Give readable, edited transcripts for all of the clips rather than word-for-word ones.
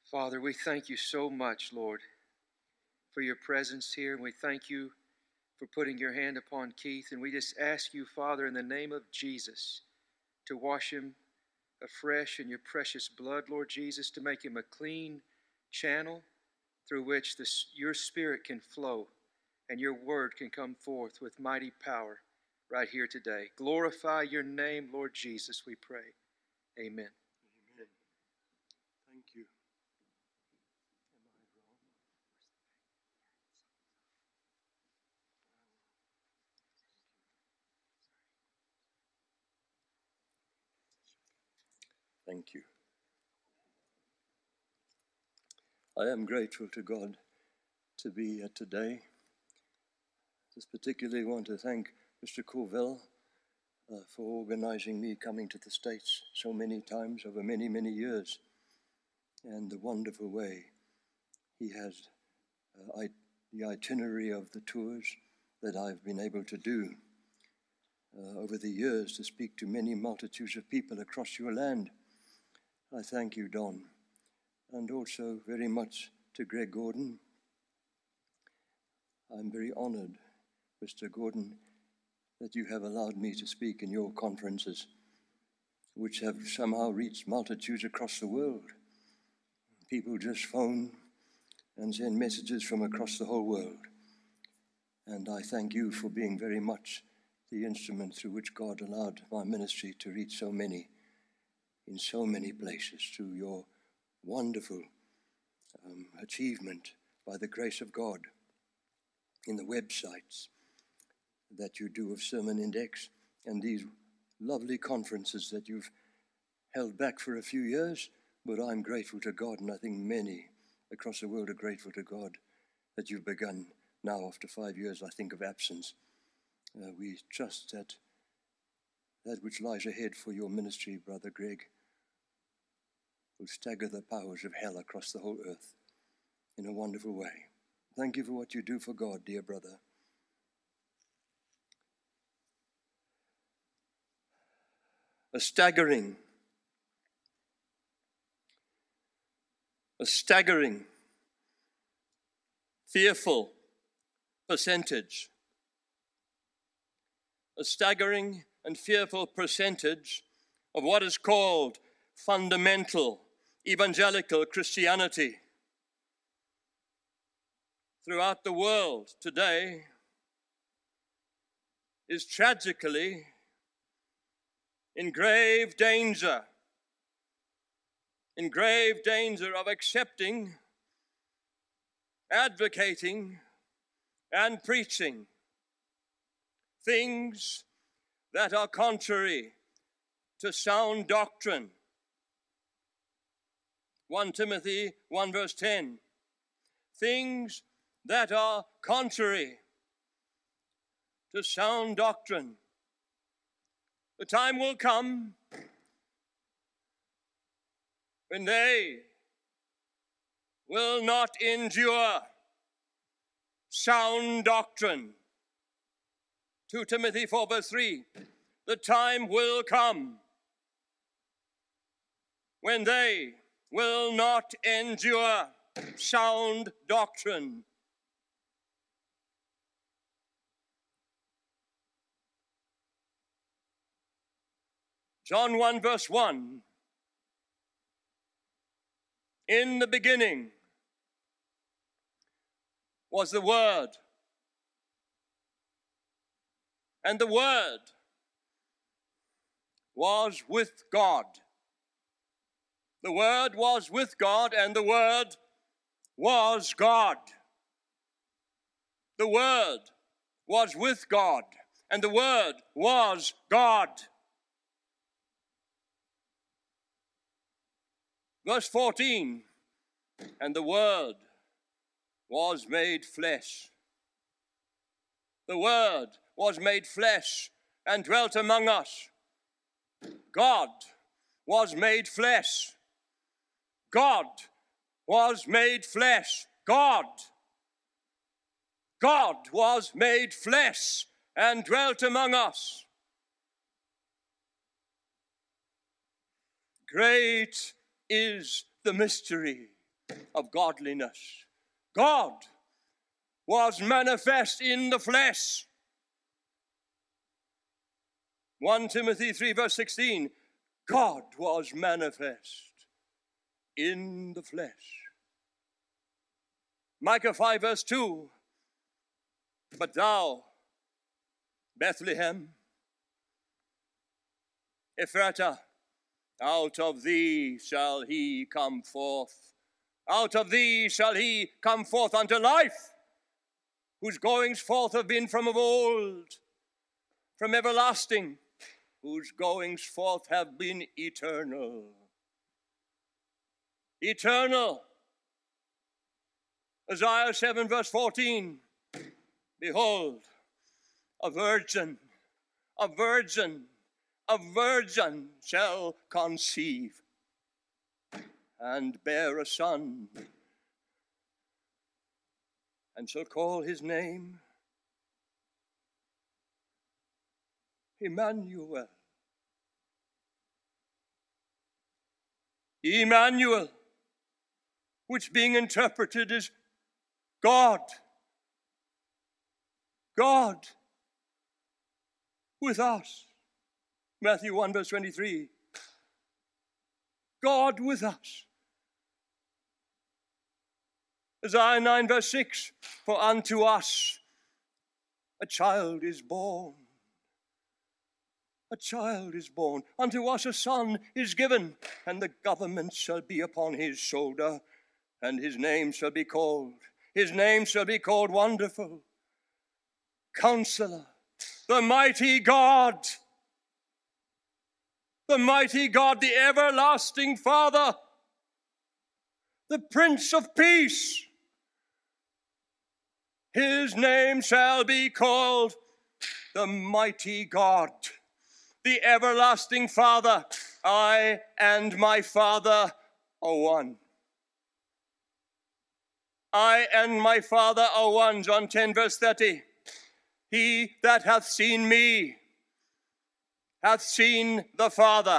Father, we thank you so much, Lord, for your presence here. And we thank you for putting your hand upon Keith. And we just ask you, Father, in the name of Jesus, to wash him afresh in your precious blood, Lord Jesus, to make him a clean channel through which your Spirit can flow and your word can come forth with mighty power right here today. Glorify your name, Lord Jesus, we pray. Amen. Amen. Thank you. Thank you. I am grateful to God to be here today. Just particularly want to thank Mr. Corvell for organizing me coming to the States so many times over many, many years, and the wonderful way he has the itinerary of the tours that I've been able to do over the years to speak to many multitudes of people across your land. I thank you, Don, and also very much to Greg Gordon. I'm very honored, Mr. Gordon, that you have allowed me to speak in your conferences, which have somehow reached multitudes across the world. People just phone and send messages from across the whole world. And I thank you for being very much the instrument through which God allowed my ministry to reach so many in so many places through your wonderful achievement by the grace of God in the websites that you do of Sermon Index and these lovely conferences that you've held back for a few years, but I'm grateful to God, and I think many across the world are grateful to God that you've begun now after 5 years, I think, of absence. We trust that which lies ahead for your ministry, Brother Greg, will stagger the powers of hell across the whole earth in a wonderful way. Thank you for what you do for God, dear brother. A staggering, fearful percentage. A staggering and fearful percentage of what is called fundamental evangelical Christianity throughout the world today is tragically in grave danger of accepting, advocating, and preaching things that are contrary to sound doctrine. 1 Timothy 1 verse 10. Things that are contrary to sound doctrine. The time will come when they will not endure sound doctrine. 2 Timothy 4 verse 3. The time will come when they will not endure sound doctrine. John 1 verse 1. In the beginning was the Word, and the Word was with God. The Word was with God, and the Word was God. The Word was with God, and the Word was God. Verse 14, and the Word was made flesh. The Word was made flesh and dwelt among us. God was made flesh. God was made flesh. God was made flesh and dwelt among us. Great is the mystery of godliness. God was manifest in the flesh. 1 Timothy 3 verse 16, God was manifest in the flesh. Micah 5 verse 2, but thou, Bethlehem, Ephratah, out of thee shall he come forth. Out of thee shall he come forth unto life, whose goings forth have been from of old, from everlasting, whose goings forth have been eternal. Eternal. Isaiah 7 verse 14, behold, a virgin shall conceive and bear a son, and shall call his name Emmanuel. Emmanuel, which being interpreted is God. God with us. Matthew 1 verse 23. God with us. Isaiah 9 verse 6. For unto us a child is born. A child is born. Unto us a son is given, and the government shall be upon his shoulder, and his name shall be called. His name shall be called Wonderful, Counselor, the Mighty God. The Mighty God, the Everlasting Father, the Prince of Peace. His name shall be called the Mighty God, the Everlasting Father. I and my Father are one. I and my Father are one. John 10 verse 30. He that hath seen me hath seen the Father.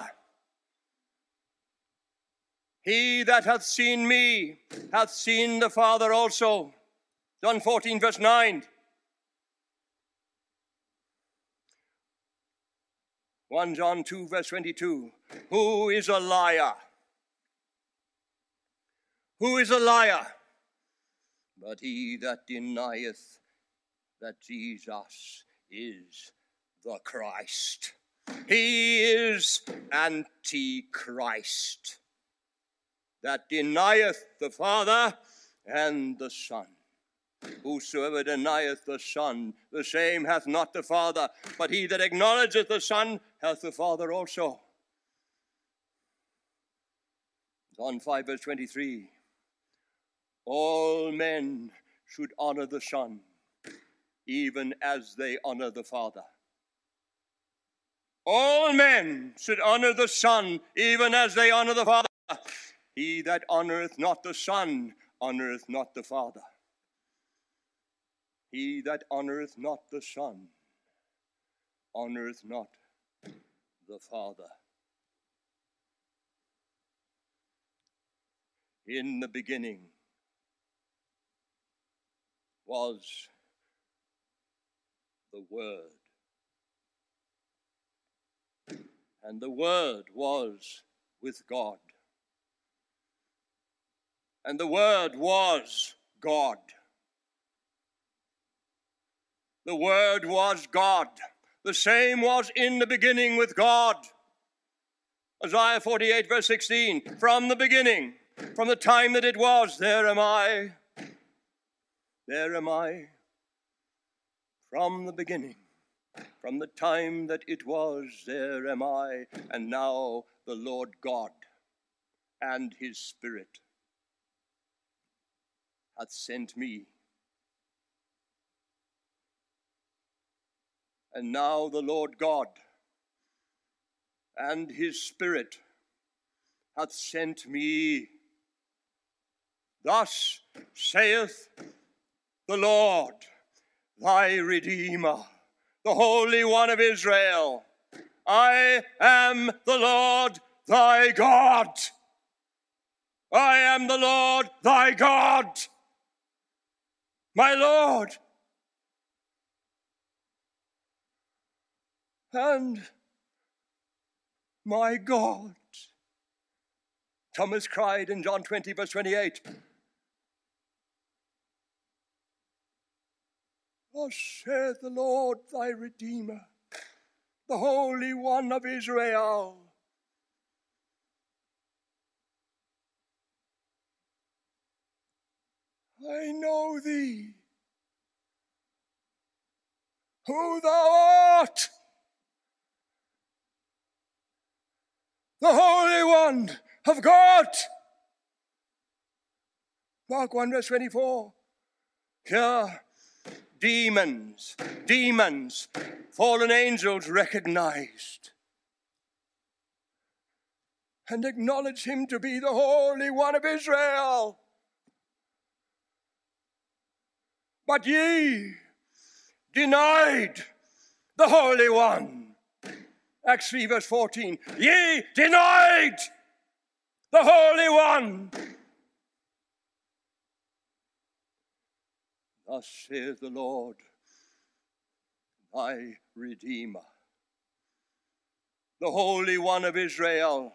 He that hath seen me hath seen the Father also. John 14 verse 9. 1 John 2 verse 22. Who is a liar? Who is a liar? But he that denieth that Jesus is the Christ. He is Antichrist, that denieth the Father and the Son. Whosoever denieth the Son, the same hath not the Father, but he that acknowledgeth the Son hath the Father also. John 5 verse 23. All men should honor the Son, even as they honor the Father. All men should honor the Son, even as they honor the Father. He that honoreth not the Son, honoreth not the Father. He that honoreth not the Son, honoreth not the Father. In the beginning was the Word, and the Word was with God, and the Word was God. The Word was God. The same was in the beginning with God. Isaiah 48 verse 16. From the beginning, from the time that it was, there am I. There am I. From the beginning, from the time that it was, there am I. And now the Lord God and his Spirit hath sent me. And now the Lord God and his Spirit hath sent me. Thus saith the Lord, thy Redeemer, the Holy One of Israel. I am the Lord thy God. I am the Lord thy God, my Lord. And my God. Thomas cried in John 20, verse 28, Thus saith the Lord thy Redeemer, the Holy One of Israel. I know thee, who thou art, the Holy One of God. Mark 1, verse 24. Here, demons, fallen angels recognized and acknowledged him to be the Holy One of Israel. But ye denied the Holy One. Acts 3, verse 14. Ye denied the Holy One. Thus saith the Lord, thy Redeemer, the Holy One of Israel.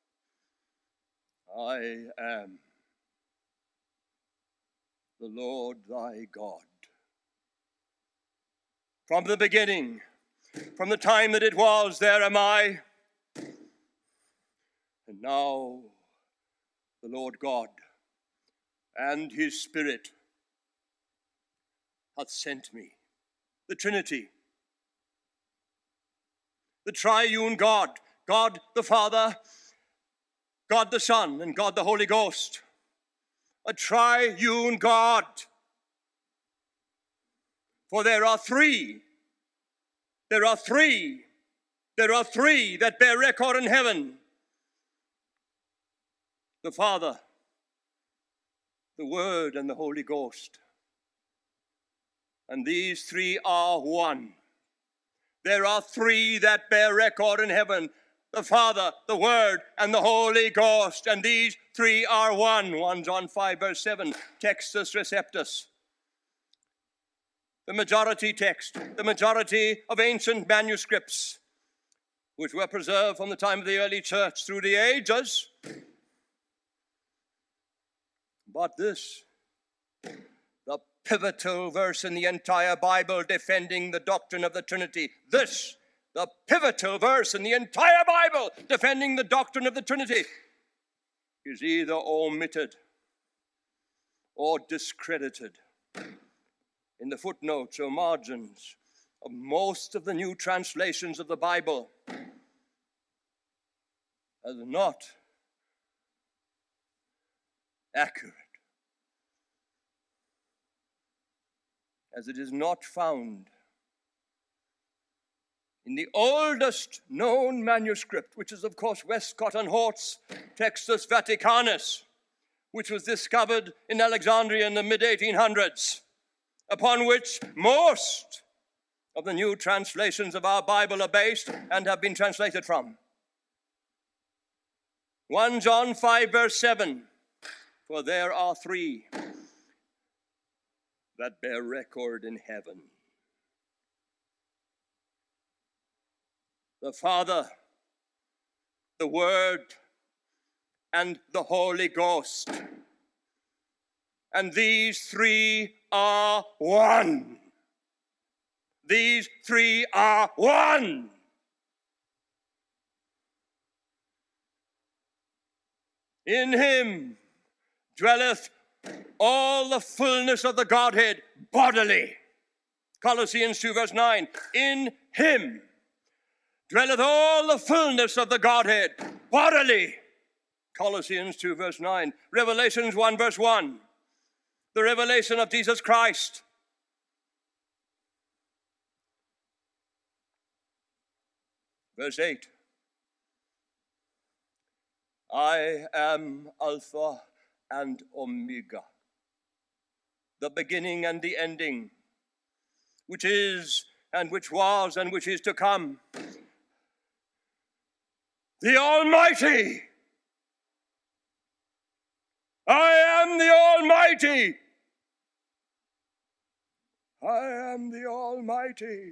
I am the Lord thy God. From the beginning, from the time that it was, there am I. And now the Lord God and his Spirit hath sent me. The Trinity, the triune God, God the Father, God the Son, and God the Holy Ghost. A triune God. For there are three that bear record in heaven. The Father, the Word, and the Holy Ghost. And these three are one. There are three that bear record in heaven. The Father, the Word, and the Holy Ghost. And these three are one. 1 John 5, verse 7. Textus Receptus. The majority text, the majority of ancient manuscripts, which were preserved from the time of the early church through the ages. But this, the pivotal verse in the entire Bible defending the doctrine of the Trinity. This, the pivotal verse in the entire Bible defending the doctrine of the Trinity, is either omitted or discredited in the footnotes or margins of most of the new translations of the Bible as not accurate, as it is not found in the oldest known manuscript, which is, of course, Westcott and Hort's Textus Vaticanus, which was discovered in Alexandria in the mid-1800s, upon which most of the new translations of our Bible are based and have been translated from. 1 John 5, verse 7, for there are three that bear record in heaven. The Father, the Word, and the Holy Ghost. And these three are one. These three are one. In him dwelleth all the fullness of the Godhead bodily. Colossians 2, verse 9. In him dwelleth all the fullness of the Godhead bodily. Colossians 2, verse 9. Revelations 1, verse 1. The revelation of Jesus Christ. Verse 8. I am Alpha and Omega, the beginning and the ending, which is and which was and which is to come. The Almighty. I am the Almighty. I am the Almighty.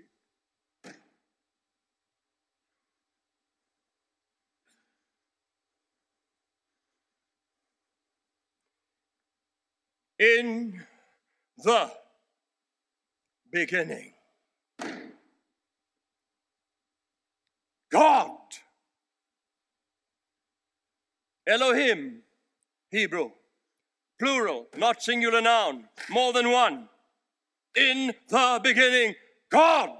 In the beginning, God. Elohim, Hebrew, plural, not singular noun, more than one. In the beginning, God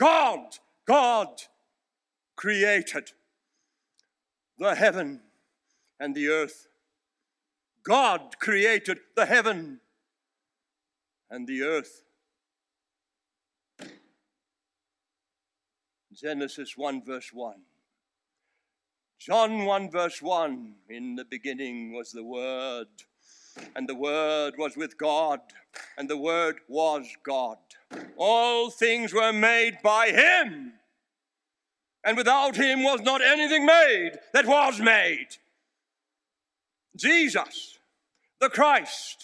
created the heaven and the earth. God created the heaven and the earth. Genesis 1 verse 1. John 1 verse 1. In the beginning was the Word, and the Word was with God, and the Word was God. All things were made by Him, and without Him was not anything made that was made. Jesus, the Christ,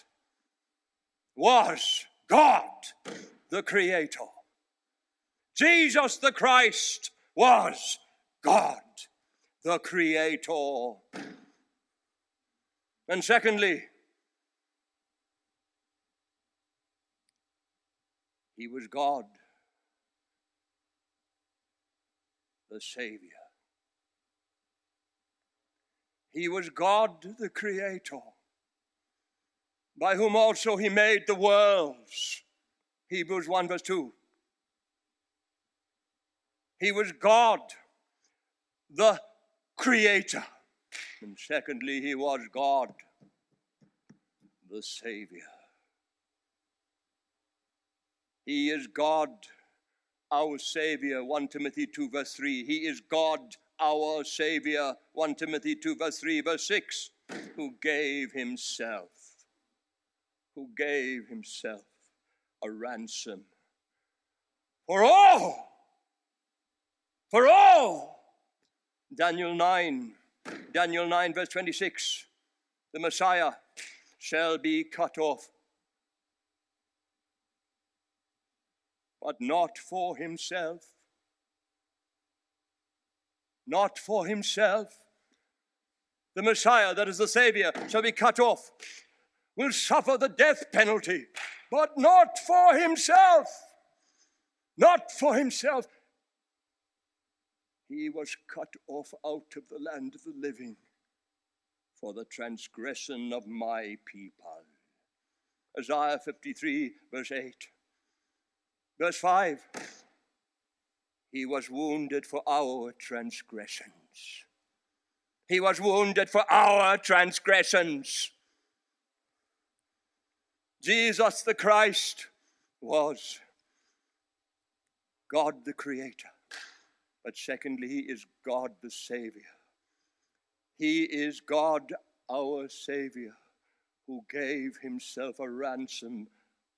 was God, the Creator. Jesus, the Christ, was God, the Creator. And secondly, He was God, the Savior. He was God, the Creator, by whom also He made the worlds. Hebrews 1 verse 2. He was God, the Creator. And secondly, He was God, the Savior. He is God, our Savior, 1 Timothy 2 verse 3. He is God, our Savior, 1 Timothy 2 verse 3, verse 6, who gave Himself a ransom for all. Daniel 9 verse 26, the Messiah shall be cut off, but not for himself. Not for himself. The Messiah, that is the Savior, shall be cut off, will suffer the death penalty, but not for himself. Not for himself. He was cut off out of the land of the living for the transgression of my people. Isaiah 53, verse 8. Verse 5. He was wounded for our transgressions. He was wounded for our transgressions. Jesus the Christ was God the Creator. But secondly, He is God the Savior. He is God our Savior, who gave Himself a ransom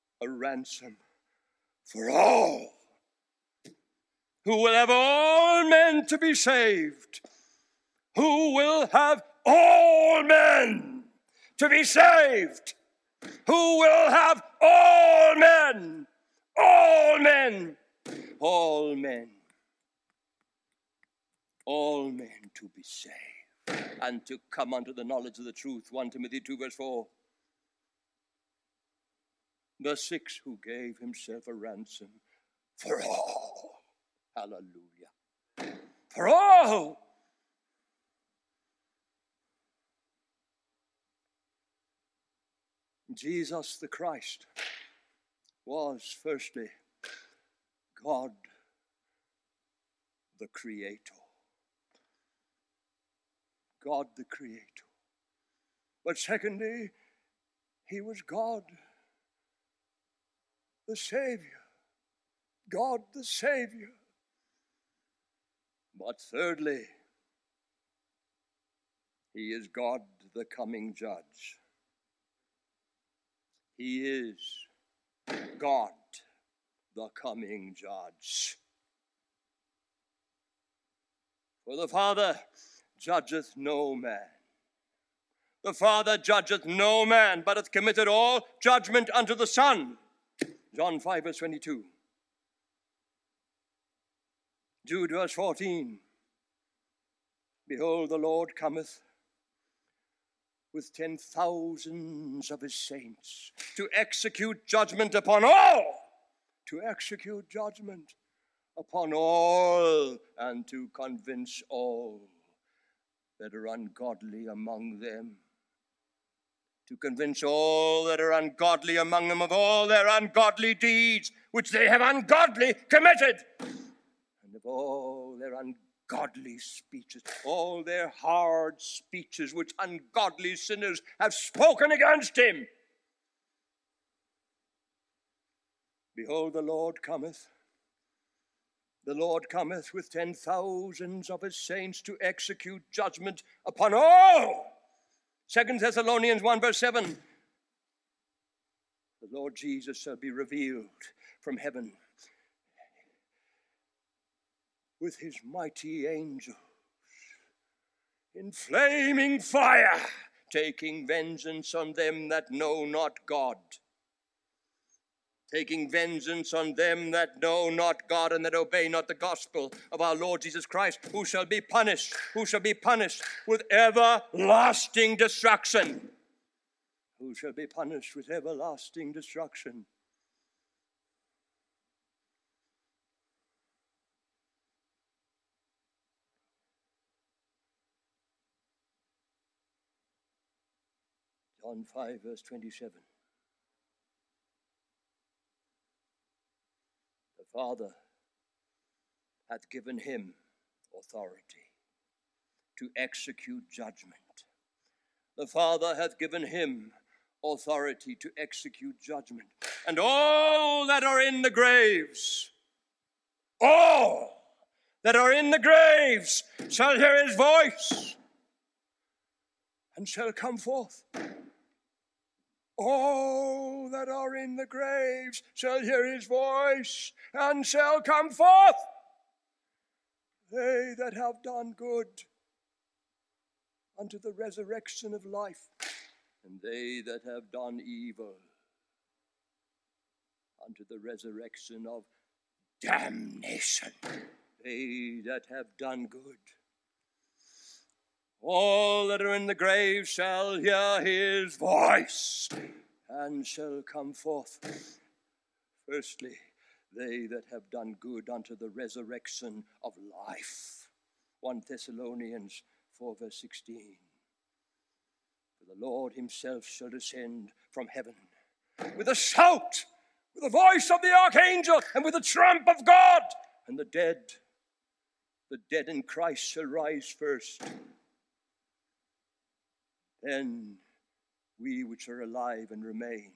for all, who will have all men to be saved, who will have all men to be saved, who will have all men to be saved, and to come unto the knowledge of the truth. 1 Timothy 2 verse 4. Verse 6, who gave Himself a ransom for all. Hallelujah. For all. Jesus the Christ was firstly God the Creator. God the Creator. But secondly, He was God the Savior. God the Savior. But thirdly, He is God the coming judge. He is God the coming judge. For the Father judgeth no man, The Father judgeth no man, but hath committed all judgment unto the Son. John 5, verse 22. Jude, verse 14. Behold, the Lord cometh with 10,000s of his saints to execute judgment upon all. To execute judgment upon all, and to convince all that are ungodly among them. To convince all that are ungodly among them of all their ungodly deeds, which they have ungodly committed, and of all their ungodly speeches, all their hard speeches, which ungodly sinners have spoken against him. Behold, the Lord cometh. The Lord cometh with 10,000s of his saints to execute judgment upon all. 2 Thessalonians 1, verse 7. The Lord Jesus shall be revealed from heaven with his mighty angels in flaming fire, taking vengeance on them that know not God. Taking vengeance on them that know not God and that obey not the gospel of our Lord Jesus Christ, who shall be punished with everlasting destruction. Who shall be punished with everlasting destruction. John 5, verse 27. The Father hath given him authority to execute judgment. The Father hath given him authority to execute judgment. And all that are in the graves, all that are in the graves shall hear his voice and shall come forth. All that are in the graves shall hear his voice and shall come forth. They that have done good unto the resurrection of life, and they that have done evil unto the resurrection of damnation. They that have done good. All that are in the grave shall hear his voice and shall come forth. Firstly, they that have done good unto the resurrection of life. 1 Thessalonians 4, verse 16. For the Lord himself shall descend from heaven with a shout, with the voice of the archangel, and with the trump of God. And the dead in Christ shall rise first. Then we which are alive and remain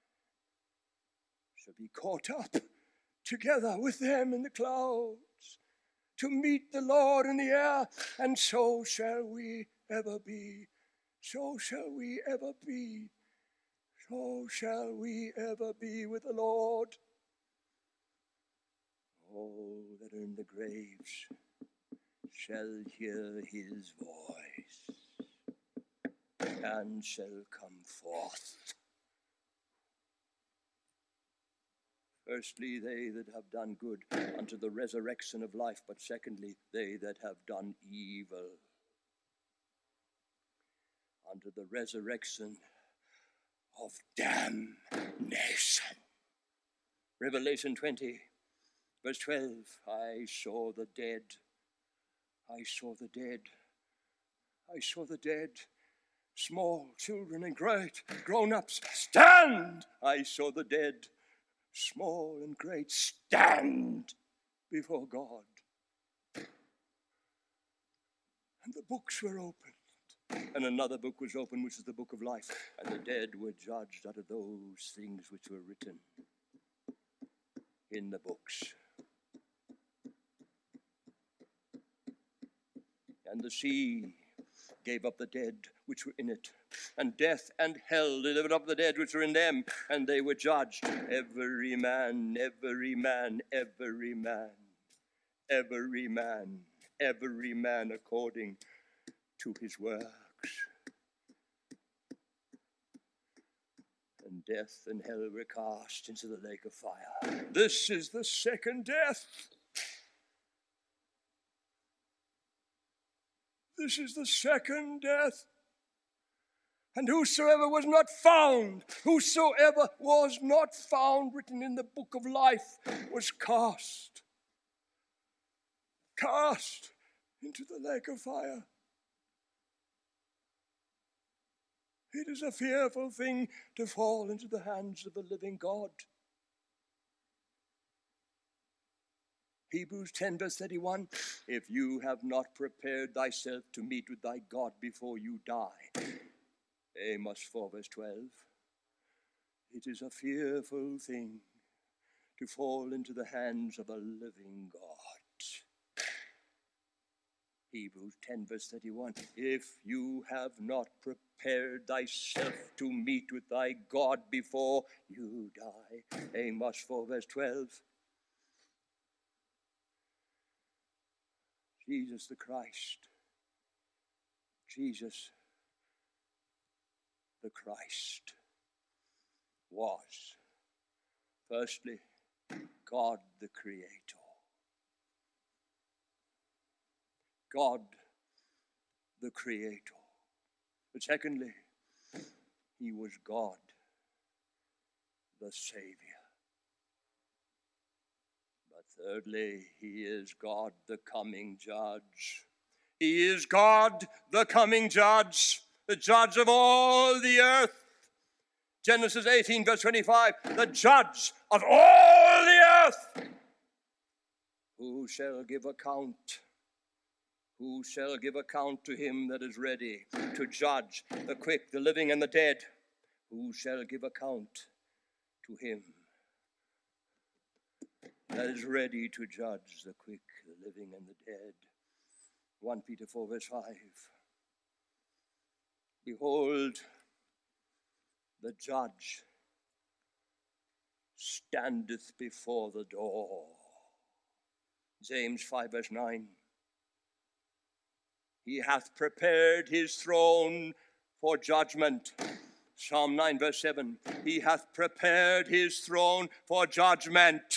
shall be caught up together with them in the clouds to meet the Lord in the air, and so shall we ever be. So shall we ever be. So shall we ever be with the Lord. All that are in the graves shall hear his voice and shall come forth. Firstly, they that have done good unto the resurrection of life, but secondly, they that have done evil unto the resurrection of damnation. Revelation 20, verse 12. I saw the dead. I saw the dead. I saw the dead. Small children and great grown-ups stand. I saw the dead, small and great, stand before God. And the books were opened. And another book was opened, which is the book of life. And the dead were judged out of those things which were written in the books. And the sea gave up the dead which were in it, and death and hell delivered up the dead which were in them, and they were judged, every man, every man, every man, every man, every man according to his works. and death and hell were cast into the lake of fire. This is the second death. This is the second death. And whosoever was not found written in the book of life was cast into the lake of fire. It is a fearful thing to fall into the hands of the living God. Hebrews 10 verse 31, if you have not prepared thyself to meet with thy God before you die. Amos 4 verse 12, it is a fearful thing to fall into the hands of a living God. Hebrews 10 verse 31, if you have not prepared thyself to meet with thy God before you die. Amos 4 verse 12. Jesus the Christ. Jesus the Christ was, firstly, God the Creator. God the Creator. But secondly, he was God the Savior. But thirdly, he is God the coming judge. He is God the coming judge, the judge of all the earth. Genesis 18 verse 25, the judge of all the earth. Who shall give account? Who shall give account to him that is ready to judge the quick, the living, and the dead? Who shall give account to him that is ready to judge the quick, the living, and the dead? 1 Peter 4 verse 5. Behold, the judge standeth before the door. James 5 verse 9. He hath prepared his throne for judgment. Psalm 9 verse 7. He hath prepared his throne for judgment.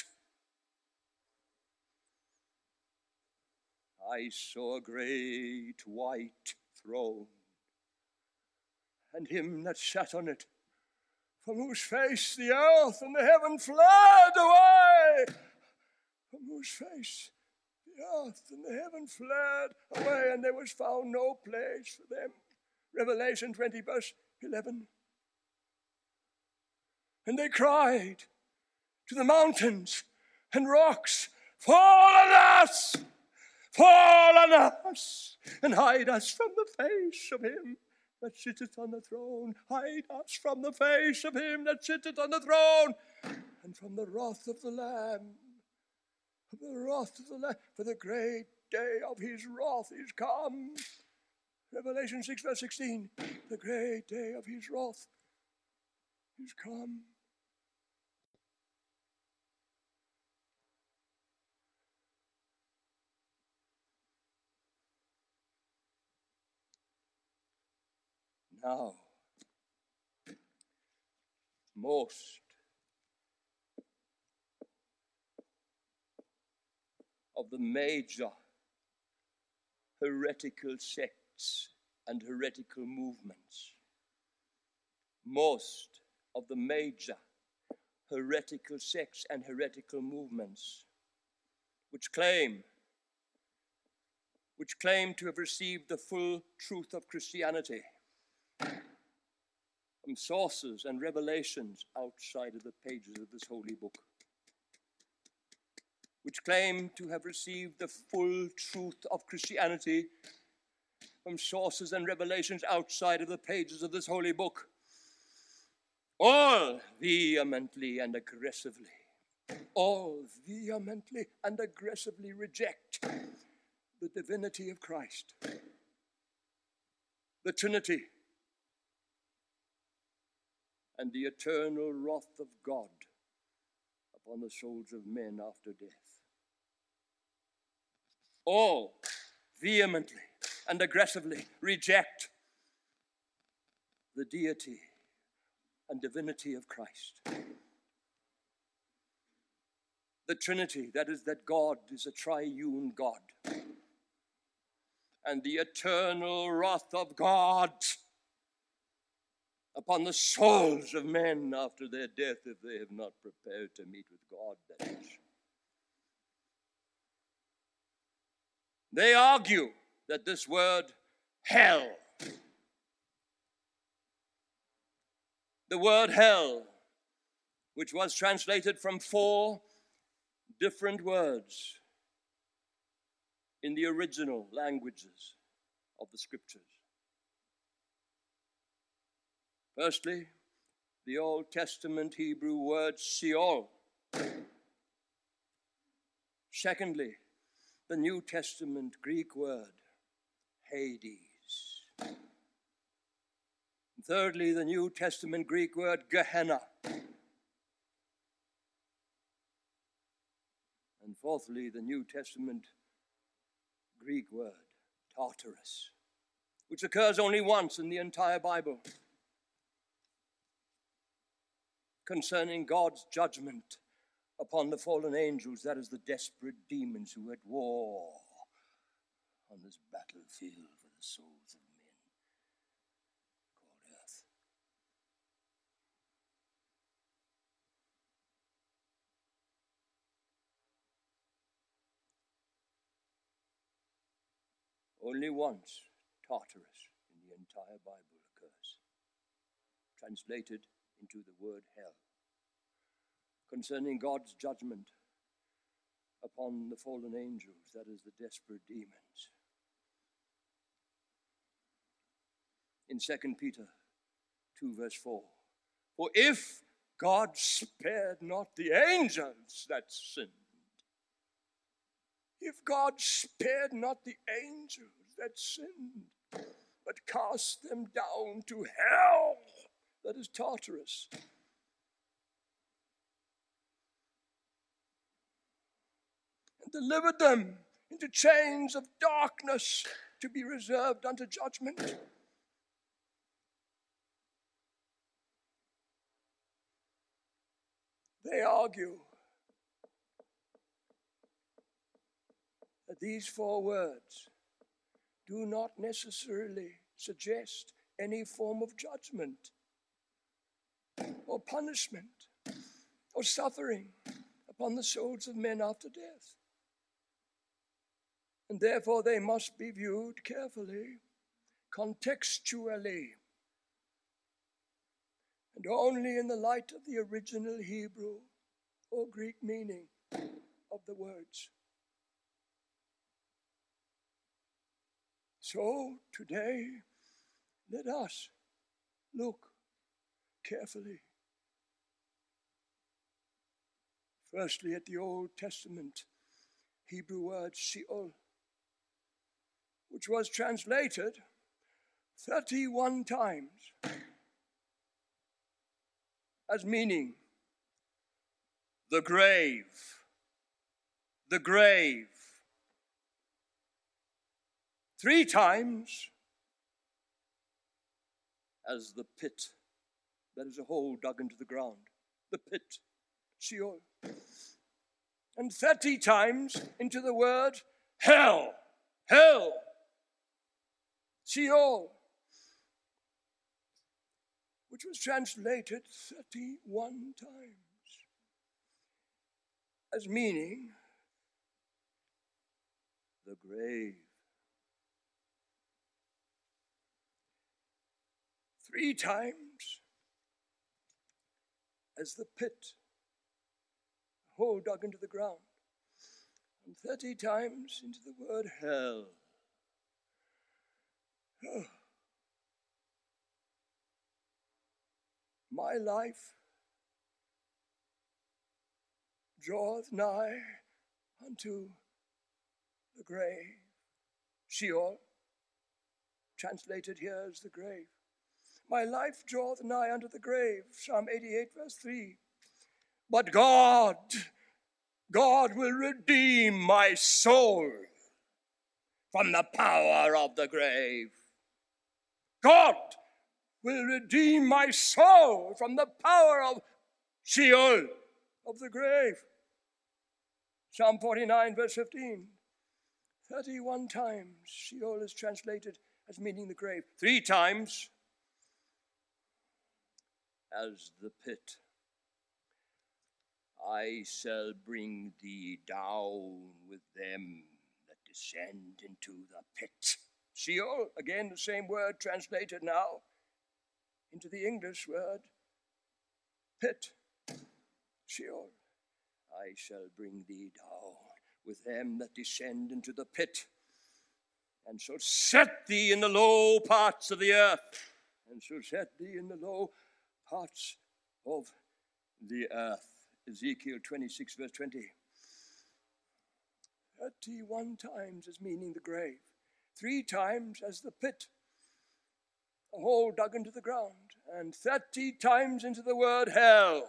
I saw a great white throne, and him that sat on it, from whose face the earth and the heaven fled away. From whose face the earth and the heaven fled away, and there was found no place for them. Revelation 20 verse 11. And they cried to the mountains and rocks, fall on us! Fall on us, and hide us from the face of him that sitteth on the throne. Hide us from the face of him that sitteth on the throne, and from the wrath of the Lamb. From the wrath of the Lamb, for the great day of his wrath is come. Revelation 6 verse 16. The great day of his wrath is come. Now, most of the major heretical sects and heretical movements, most of the major heretical sects and heretical movements which claim to have received the full truth of Christianity from sources and revelations outside of the pages of this holy book, which claim to have received the full truth of Christianity from sources and revelations outside of the pages of this holy book, all vehemently and aggressively reject the divinity of Christ, the Trinity, and the eternal wrath of God upon the souls of men after death. All vehemently and aggressively reject the deity and divinity of Christ. The Trinity, that is, that God is a triune God. And the eternal wrath of God upon the souls of men after their death if they have not prepared to meet with God, that is. They argue that this word hell, the word hell, which was translated from 4 different words in the original languages of the Scriptures. Firstly, the Old Testament Hebrew word Sheol. Secondly, the New Testament Greek word Hades. Thirdly, the New Testament Greek word Gehenna. And fourthly, the New Testament Greek word Tartarus, which occurs only once in the entire Bible, concerning God's judgment upon the fallen angels, that is, the desperate demons who had war on this battlefield for the souls of men called earth. Only once Tartarus in the entire Bible occurs, translated into the word hell, concerning God's judgment upon the fallen angels, that is, the desperate demons. In 2 Peter 2 verse 4, for if God spared not the angels that sinned, if God spared not the angels that sinned, but cast them down to hell, that is Tartarus, and delivered them into chains of darkness to be reserved unto judgment. They argue that these 4 words do not necessarily suggest any form of judgment or punishment or suffering upon the souls of men after death. And therefore they must be viewed carefully, contextually, and only in the light of the original Hebrew or Greek meaning of the words. So today, let us look carefully, firstly at the Old Testament Hebrew word Sheol, which was translated 31 times as meaning the grave, the grave. 3 times as the pit, that is a hole dug into the ground, the pit, Sheol. And 30 times into the word hell, hell, Sheol, which was translated 31 times as meaning the grave. 3 times as the pit, a hole dug into the ground, and 30 times into the word hell. Oh. My life draweth nigh unto the grave. Sheol, translated here as the grave. My life draweth nigh unto the grave, Psalm 88 verse 3. But God will redeem my soul from the power of the grave. God will redeem my soul from the power of Sheol, of the grave. Psalm 49, verse 15. 31 times Sheol is translated as meaning the grave. 3 times as the pit. I shall bring thee down with them that descend into the pit. Sheol, again the same word translated now into the English word pit. Sheol. I shall bring thee down with them that descend into the pit, and shall set thee in the low parts of the earth, and shall set thee in the low parts of the earth. Ezekiel 26, verse 20. 31 times as meaning the grave. 3 times as the pit, a hole dug into the ground, and 30 times into the word hell.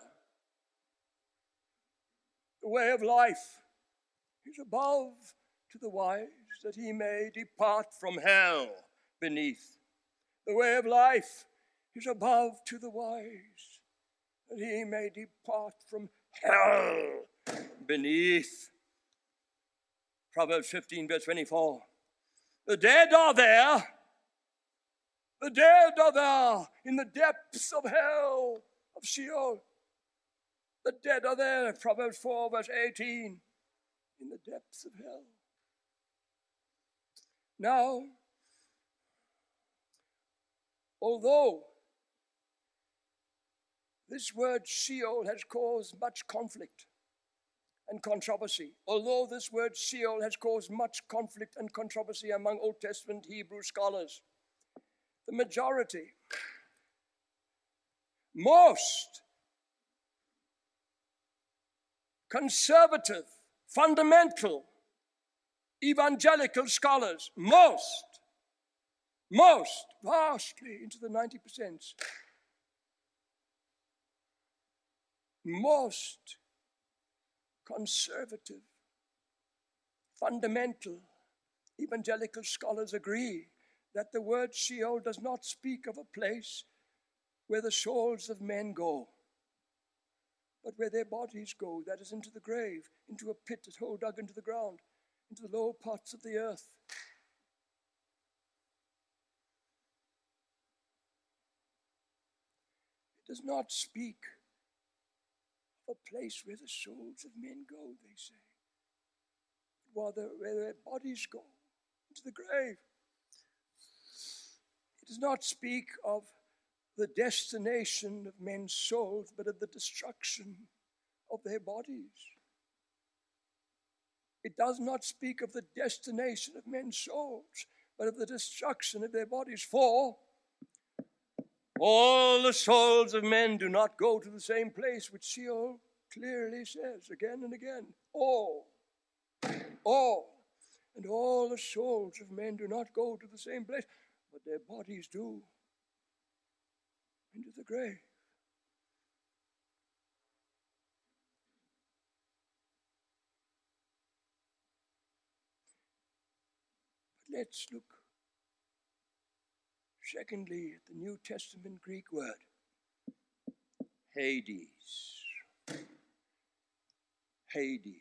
The way of life is above to the wise, that he may depart from hell beneath. The way of life is above to the wise, that he may depart from hell beneath. Proverbs 15, verse 24. The dead are there. The dead are there in the depths of hell, of Sheol. The dead are there, Proverbs 4, verse 18, in the depths of hell. Now, although this word Sheol has caused much conflict and controversy, although this word Sheol has caused much conflict and controversy among Old Testament Hebrew scholars, the majority, most conservative, fundamental, evangelical scholars, most, vastly into the 90%, most conservative, fundamental, evangelical scholars agree that the word Sheol does not speak of a place where the souls of men go, but where their bodies go, that is, into the grave, into a pit, a hole dug into the ground, into the lower parts of the earth. It does not speak of a place where the souls of men go, they say, but where their bodies go, into the grave. It does not speak of the destination of men's souls, but of the destruction of their bodies. It does not speak of the destination of men's souls, but of the destruction of their bodies. For all the souls of men do not go to the same place, which Sheol clearly says again and again. All. And all the souls of men do not go to the same place, but their bodies do. Into the grave. But let's look, secondly, at the New Testament Greek word, Hades. Hades.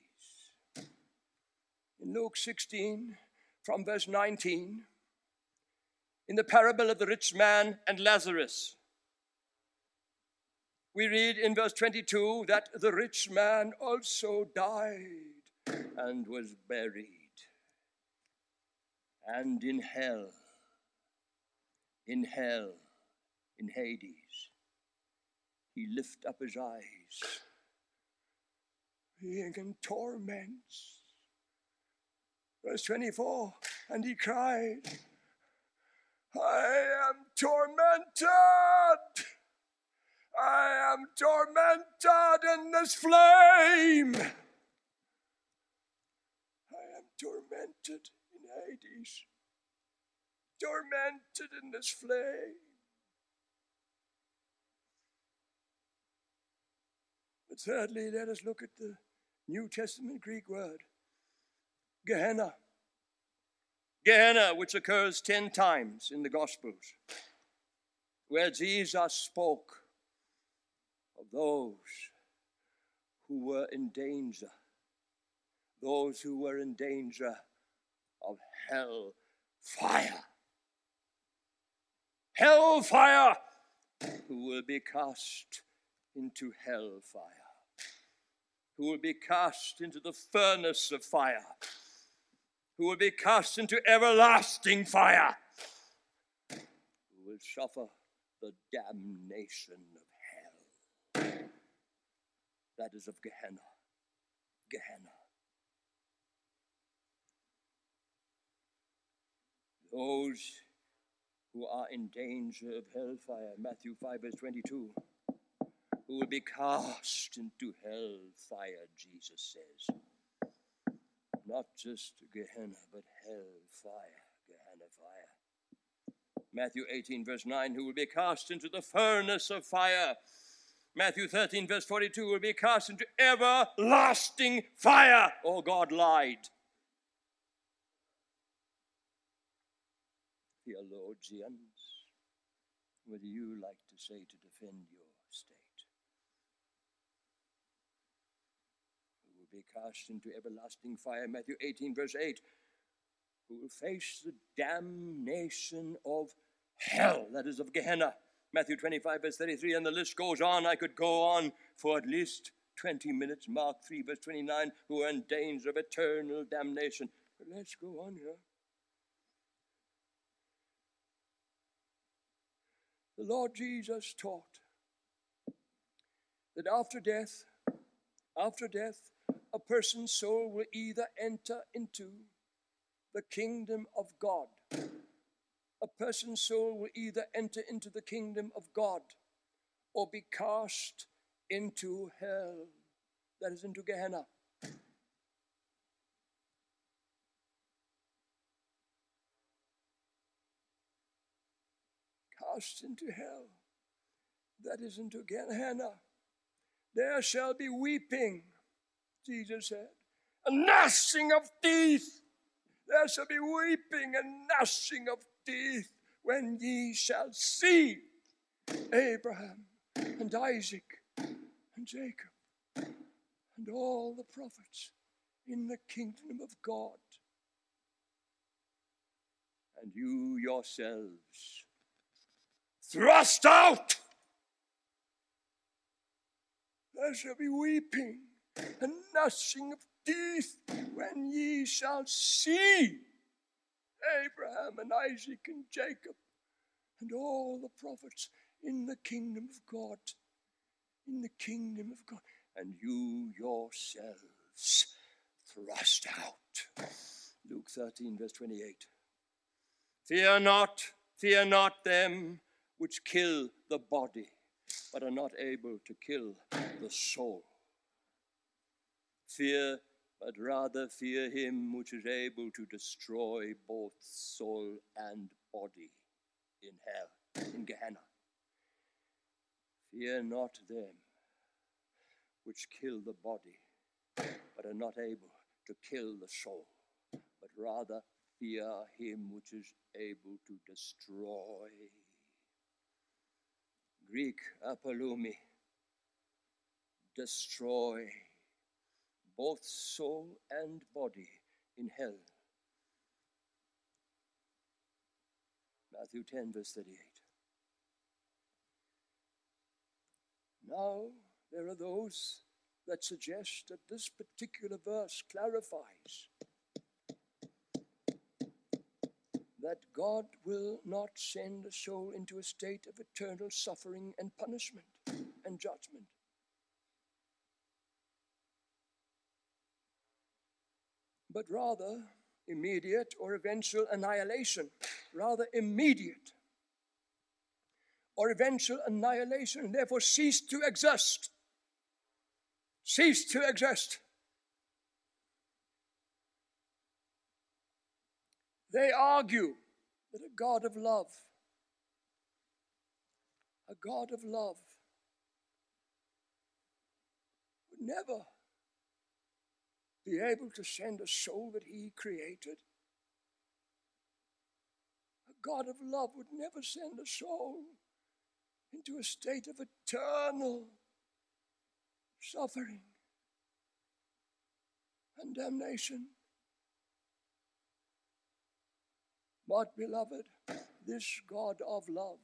In Luke 16, from verse 19, in the parable of the rich man and Lazarus, we read in verse 22 that the rich man also died and was buried. And in hell, in Hades, he lifted up his eyes, being in torments. Verse 24, and he cried, I am tormented. I am tormented in this flame. I am tormented in Hades, tormented in this flame. But thirdly, let us look at the New Testament Greek word, Gehenna. Gehenna, which occurs 10 times in the Gospels. where Jesus spoke of those who were in danger, those who were in danger of hell fire. Hell fire, who will be cast into hell fire, who will be cast into the furnace of fire, who will be cast into everlasting fire, who will suffer the damnation of hell. That is of Gehenna. Gehenna. Those who are in danger of hellfire, Matthew 5 verse 22, who will be cast into hellfire, Jesus says. Not just Gehenna, but hellfire, Gehenna fire. Matthew 18 verse 9, who will be cast into the furnace of fire. Matthew 13 verse 42, will be cast into everlasting fire. Oh, God lied. Theologians, what do you like to say to defend your state? Who will be cast into everlasting fire, Matthew 18 verse 8, who will face the damnation of hell, that is of Gehenna, Matthew 25 verse 33, and the list goes on. I could go on for at least 20 minutes. Mark 3 verse 29, who are in danger of eternal damnation. But let's go on here. The Lord Jesus taught that after death, a person's soul will either enter into the kingdom of God. A person's soul will either enter into the kingdom of God or be cast into hell, that is, into Gehenna. Cast into hell, that is, into Gehenna. There shall be weeping, Jesus said, and gnashing of teeth. There shall be weeping and gnashing of teeth when ye shall see Abraham and Isaac and Jacob and all the prophets in the kingdom of God, and you yourselves thrust out. There shall be weeping and gnashing of teeth when ye shall see Abraham and Isaac and Jacob and all the prophets in the kingdom of God. In the kingdom of God. And you yourselves thrust out. Luke 13 verse 28. Fear not them which kill the body, but are not able to kill the soul. Fear, but rather fear him which is able to destroy both soul and body in hell, in Gehenna. Fear not them which kill the body, but are not able to kill the soul, but rather fear him which is able to destroy. Greek, apolumi, destroy both soul and body in hell. Matthew 10 verse 38. Now, there are those that suggest that this particular verse clarifies that God will not send a soul into a state of eternal suffering and punishment and judgment. But rather immediate or eventual annihilation. Rather immediate or eventual annihilation, and therefore cease to exist. Cease to exist. They argue that a God of love would never be able to send a soul that he created. A God of love would never send a soul into a state of eternal suffering and damnation. But, beloved, this God of love,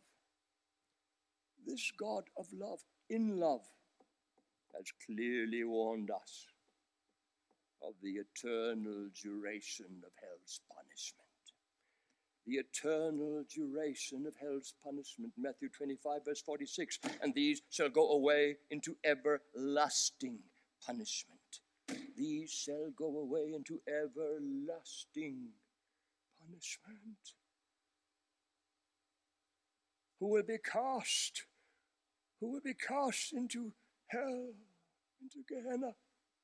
in love, has clearly warned us of the eternal duration of hell's punishment. The eternal duration of hell's punishment. Matthew 25, verse 46. And these shall go away into everlasting punishment. These shall go away into everlasting punishment. Who will be cast into hell, into Gehenna.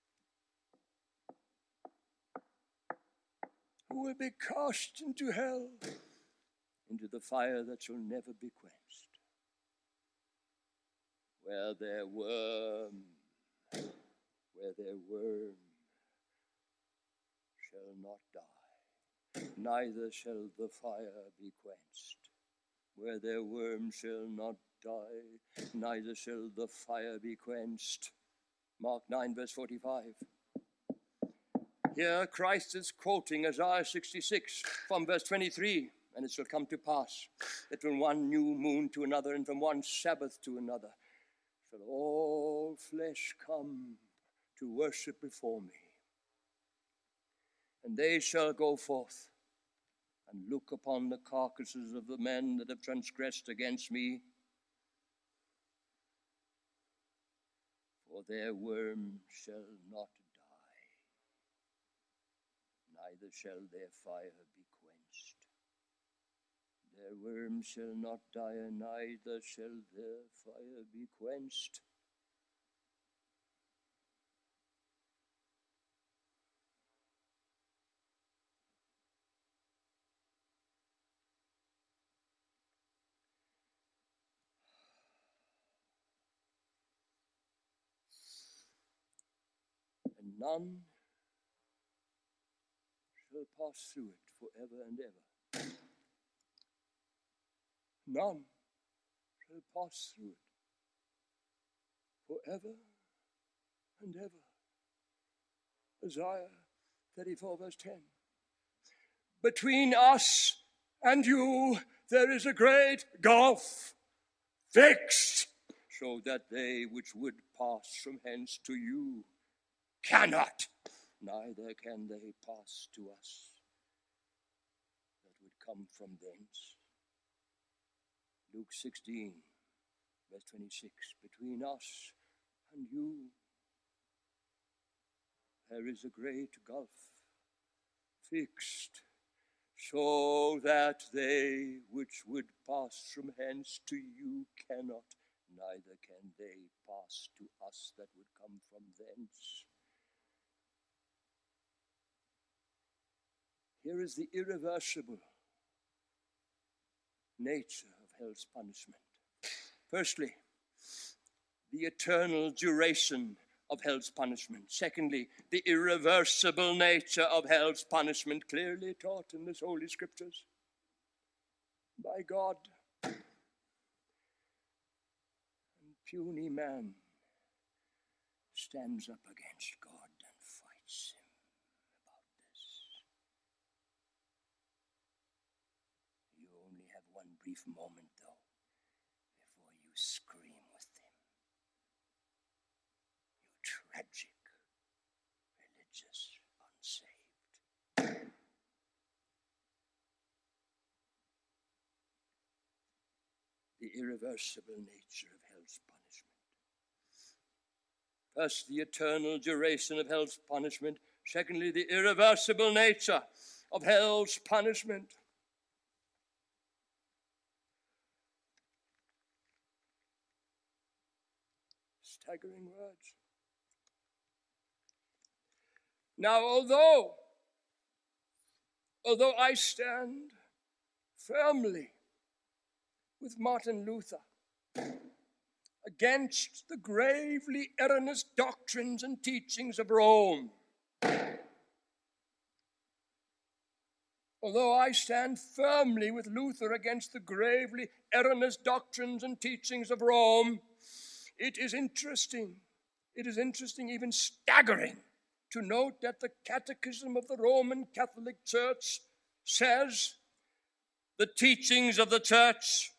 Who will be cast into hell, into the fire that shall never be quenched, where their worm shall not die, neither shall the fire be quenched. Where their worm shall not die, neither shall the fire be quenched. Mark 9, verse 45. Here Christ is quoting Isaiah 66 from verse 23. And it shall come to pass that from one new moon to another and from one Sabbath to another shall all flesh come to worship before me. And they shall go forth and look upon the carcasses of the men that have transgressed against me. For their worm shall not die, neither shall their fire be quenched. Their worm shall not die, and neither shall their fire be quenched. And none shall pass through it forever and ever. None shall pass through it forever and ever. Isaiah 34, verse 10. Between us and you there is a great gulf fixed, so that they which would pass from hence to you cannot, neither can they pass to us that would come from thence. Luke 16, verse 26. Between us and you there is a great gulf fixed, so that they which would pass from hence to you cannot, neither can they pass to us that would come from thence. Here is the irreversible nature of hell's punishment. Firstly, the eternal duration of hell's punishment. Secondly, the irreversible nature of hell's punishment, clearly taught in the Holy Scriptures by God. And puny man stands up against God and fights him about this. You only have one brief moment, though, before you scream with him. You tragic, religious, unsaved. The irreversible nature of hell's punishment. First, the eternal duration of hell's punishment. Secondly, the irreversible nature of hell's punishment. Staggering words. Now, although I stand firmly with Martin Luther against the gravely erroneous doctrines and teachings of Rome, Although I stand firmly with Luther against the gravely erroneous doctrines and teachings of Rome, it is interesting, even staggering, to note that the Catechism of the Roman Catholic Church says the teachings of the Church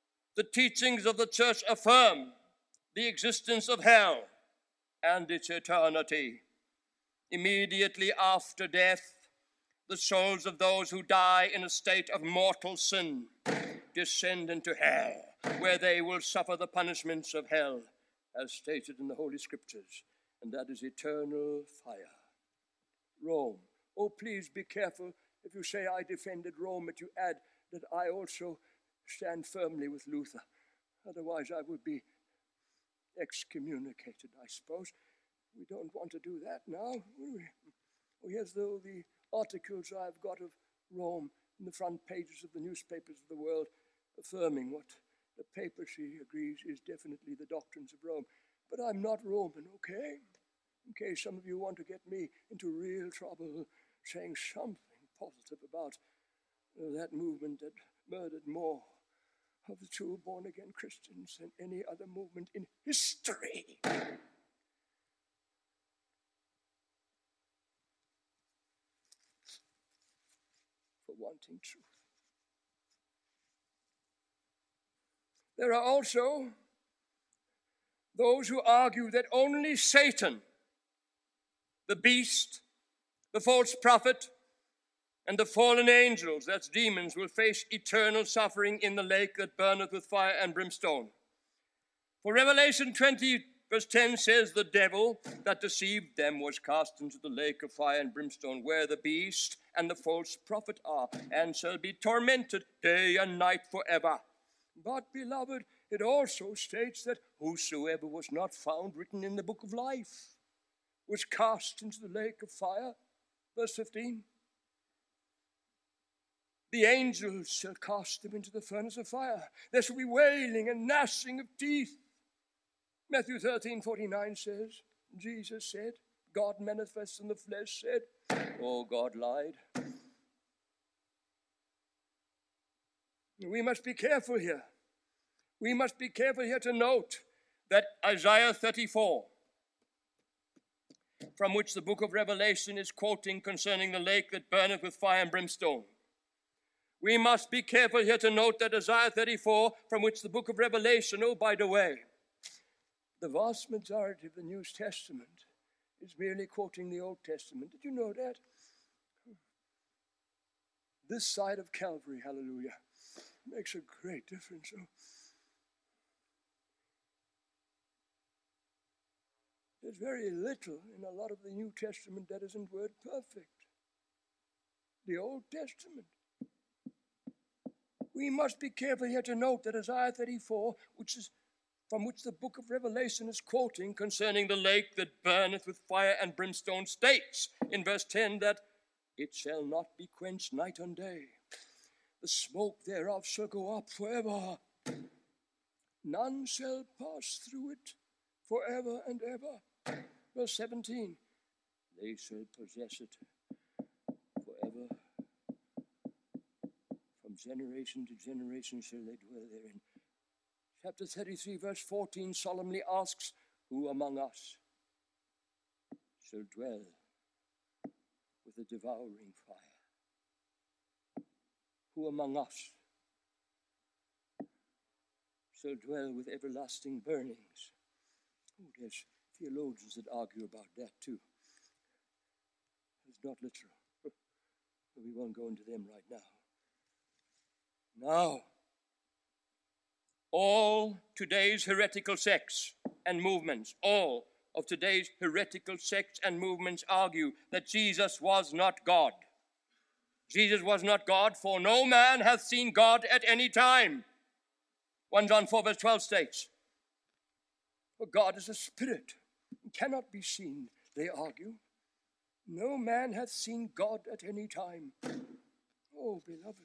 affirm the existence of hell and its eternity. Immediately after death, the souls of those who die in a state of mortal sin descend into hell, where they will suffer the punishments of hell, as stated in the Holy Scriptures, and that is eternal fire. Rome. Oh, please be careful. If you say I defended Rome, but you add that I also stand firmly with Luther. Otherwise, I would be excommunicated, I suppose. We don't want to do that now, will we? Oh, here's the articles I've got of Rome in the front pages of the newspapers of the world, affirming what the papacy agrees is definitely the doctrines of Rome. But I'm not Roman, okay? In case some of you want to get me into real trouble, saying something positive about that movement that murdered more of the true born-again Christians than any other movement in history. For wanting truth. There are also those who argue that only Satan, the beast, the false prophet, and the fallen angels, that's demons, will face eternal suffering in the lake that burneth with fire and brimstone. For Revelation 20, verse 10 says, the devil that deceived them was cast into the lake of fire and brimstone, where the beast and the false prophet are, and shall be tormented day and night forever. But, beloved, it also states that whosoever was not found written in the book of life was cast into the lake of fire. Verse 15. The angels shall cast them into the furnace of fire. There shall be wailing and gnashing of teeth. Matthew 13:49 says, Jesus said, God manifest in the flesh said, oh, God lied. We must be careful here. We must be careful here to note that Isaiah 34, from which the book of Revelation is quoting concerning the lake that burneth with fire and brimstone. We must be careful here to note that Isaiah 34, from which the book of Revelation, oh, by the way, the vast majority of the New Testament is merely quoting the Old Testament. Did you know that? This side of Calvary, hallelujah, makes a great difference. Oh. There's very little in a lot of the New Testament that isn't word perfect. The Old Testament. We must be careful here to note that Isaiah 34, from which the book of Revelation is quoting concerning the lake that burneth with fire and brimstone, states in verse 10 that it shall not be quenched night and day. The smoke thereof shall go up forever. None shall pass through it forever and ever. Verse 17, they shall possess it forever. From generation to generation shall they dwell therein. Chapter 33, verse 14 solemnly asks, who among us shall dwell with the devouring fire? Who among us shall dwell with everlasting burnings? Oh, there's theologians that argue about that too. It's not literal. But we won't go into them right now. Now, all today's heretical sects and movements, all of today's heretical sects and movements argue that Jesus was not God. Jesus was not God, for no man hath seen God at any time. 1 John 4 verse 12 states, for God is a spirit, and cannot be seen, they argue. No man hath seen God at any time. Oh, beloved,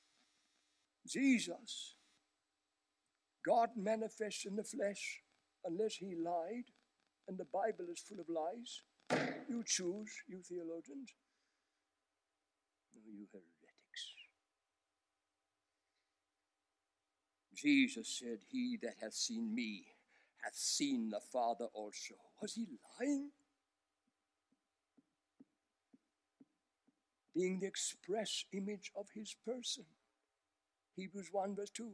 Jesus, God manifest in the flesh, unless he lied, and the Bible is full of lies. You choose, you theologians. No, you heretics. Jesus said, "He that hath seen me hath seen the Father also." Was he lying? Being the express image of his person. Hebrews 1 verse 2.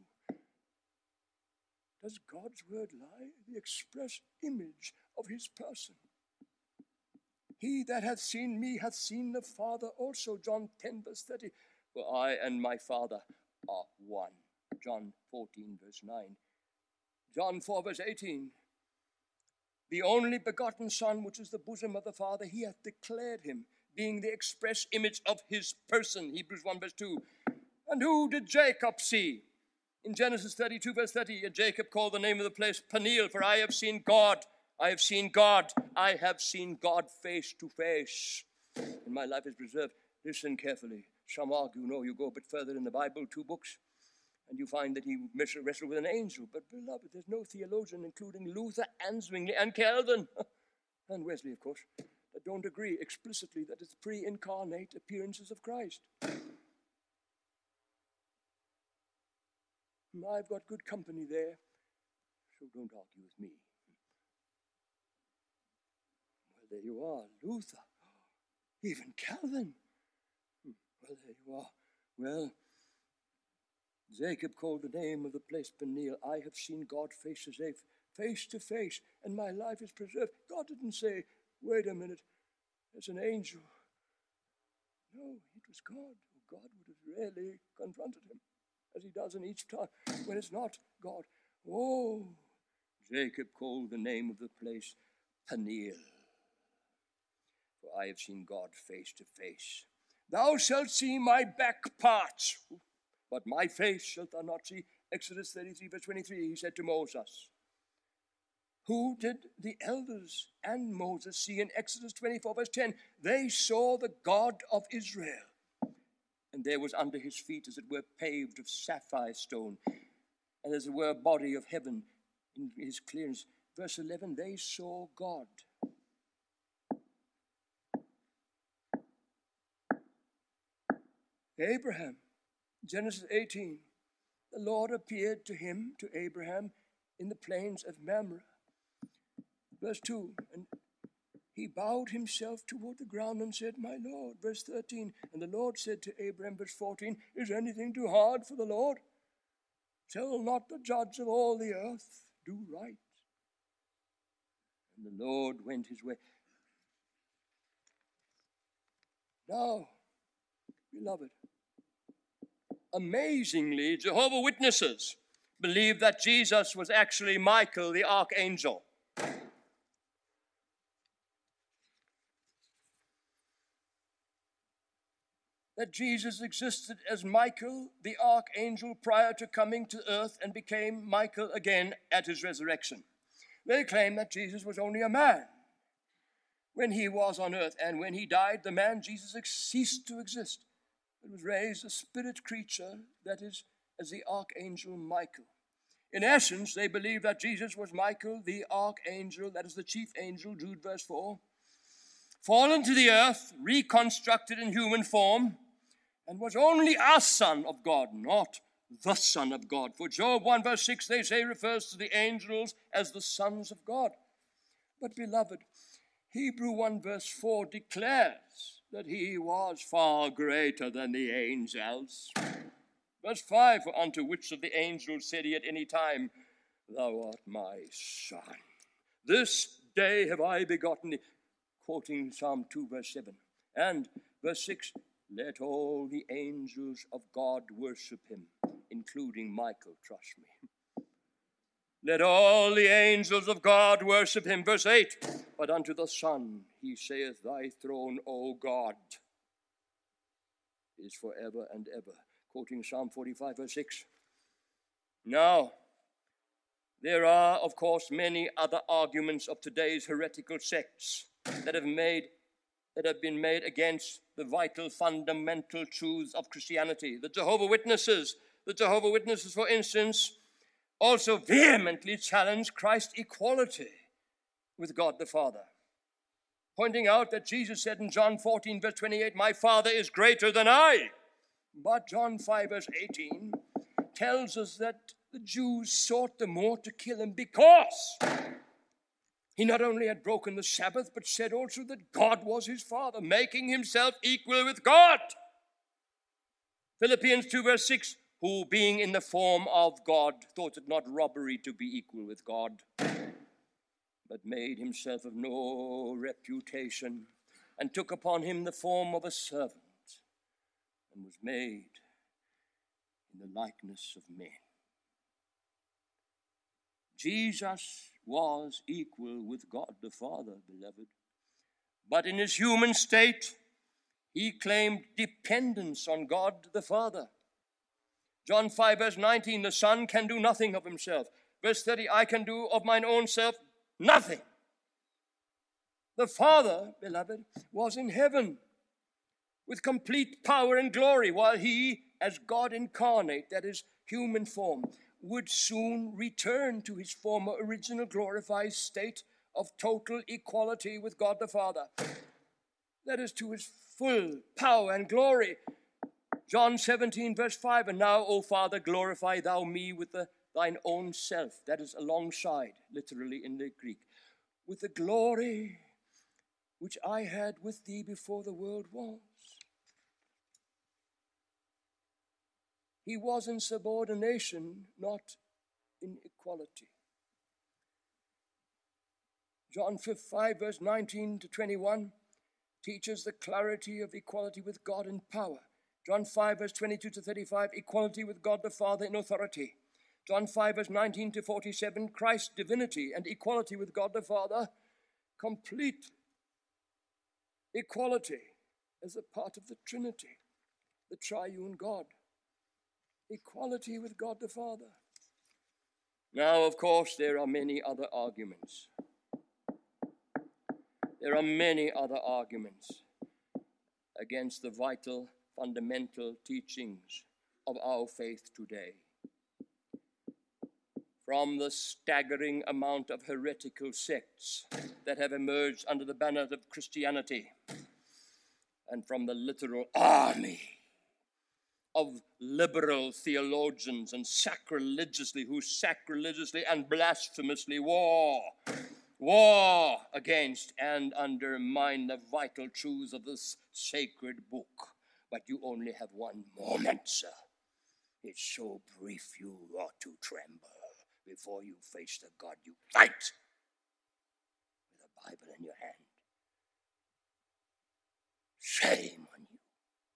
Does God's word lie? The express image of his person. He that hath seen me hath seen the Father also. John 10 verse 30. For I and my Father are one. John 14 verse 9. John 4 verse 18. The only begotten Son, which is the bosom of the Father, he hath declared him, being the express image of his person. Hebrews 1 verse 2. And who did Jacob see? In Genesis 32 verse 30, Jacob called the name of the place Peniel, for I have seen God. I have seen God. I have seen God face to face. And my life is preserved. Listen carefully. Some argue, no, you go a bit further in the Bible, 2 books, and you find that he wrestled with an angel. But beloved, there's no theologian, including Luther and Zwingli and Calvin, and Wesley, of course, that don't agree explicitly that it's pre-incarnate appearances of Christ. I've got good company there, so don't argue with me. Well, there you are, Luther, even Calvin. Well, there you are. Well, Jacob called the name of the place Peniel. I have seen God face to face, and my life is preserved. God didn't say, wait a minute, there's an angel. No, it was God. God would have really confronted him, as he does in each time when it's not God. Oh, Jacob called the name of the place Peniel. For I have seen God face to face. Thou shalt see my back parts, but my face shalt thou not see. Exodus 33 verse 23, he said to Moses. Who did the elders and Moses see in Exodus 24 verse 10? They saw the God of Israel. And there was under his feet, as it were, paved of sapphire stone, and as it were, a body of heaven in his clearness. Verse 11, they saw God. Abraham, Genesis 18, the Lord appeared to him, to Abraham, in the plains of Mamre. Verse 2, and he bowed himself toward the ground and said, my Lord. Verse 13, and the Lord said to Abraham, verse 14, is anything too hard for the Lord? Shall not the judge of all the earth do right? And the Lord went his way. Now, beloved, amazingly, Jehovah's Witnesses believe that Jesus was actually Michael the archangel. That Jesus existed as Michael the archangel prior to coming to earth and became Michael again at his resurrection. They claim that Jesus was only a man when he was on earth, and when he died, the man Jesus ceased to exist. It was raised a spirit creature, that is, as the archangel Michael. In essence, they believe that Jesus was Michael the archangel, that is the chief angel, Jude verse 4, fallen to the earth, reconstructed in human form, and was only a son of God, not the Son of God. For Job 1 verse 6, they say, refers to the angels as the sons of God. But beloved, Hebrew 1 verse 4 declares that he was far greater than the angels. Verse 5, for unto which of the angels said he at any time, thou art my son. This day have I begotten thee. Quoting Psalm 2 verse 7. And verse 6, let all the angels of God worship him, including Michael, trust me. Let all the angels of God worship him. Verse 8, but unto the Son he saith, thy throne, O God, is forever and ever. Quoting Psalm 45 verse 6. Now, there are, of course, many other arguments of today's heretical sects that have been made against the vital fundamental truths of Christianity. The Jehovah's Witnesses, for instance, also vehemently challenge Christ's equality with God the Father, pointing out that Jesus said in John 14 verse 28, my Father is greater than I. But John 5 verse 18 tells us that the Jews sought the more to kill him because he not only had broken the Sabbath, but said also that God was his Father, making himself equal with God. Philippians 2 verse 6, who being in the form of God, thought it not robbery to be equal with God, but made himself of no reputation, and took upon him the form of a servant, and was made in the likeness of men. Jesus was equal with God the Father, beloved. But in his human state, he claimed dependence on God the Father. John 5 verse 19, the Son can do nothing of himself. Verse 30, I can do of mine own self nothing. The Father, beloved, was in heaven with complete power and glory, while he, as God incarnate, that is, human form, would soon return to his former original glorified state of total equality with God the Father. That is, to his full power and glory. John 17 verse 5, and now, O Father, glorify thou me with thine own self. That is alongside, literally in the Greek. With the glory which I had with thee before the world was. He was in subordination, not in equality. John 5 verse 19 to 21 teaches the clarity of equality with God in power. John 5 verse 22 to 35, equality with God the Father in authority. John 5 verse 19 to 47, Christ's divinity and equality with God the Father, complete equality as a part of the Trinity, the triune God. Equality with God the Father. Now, of course, there are many other arguments. There are many other arguments against the vital, fundamental teachings of our faith today. From the staggering amount of heretical sects that have emerged under the banner of Christianity, and from the literal army of liberal theologians and who sacrilegiously and blasphemously war against and undermine the vital truths of this sacred book. But you only have one moment, sir. It's so brief you ought to tremble before you face the God you fight with a Bible in your hand. Shame on you.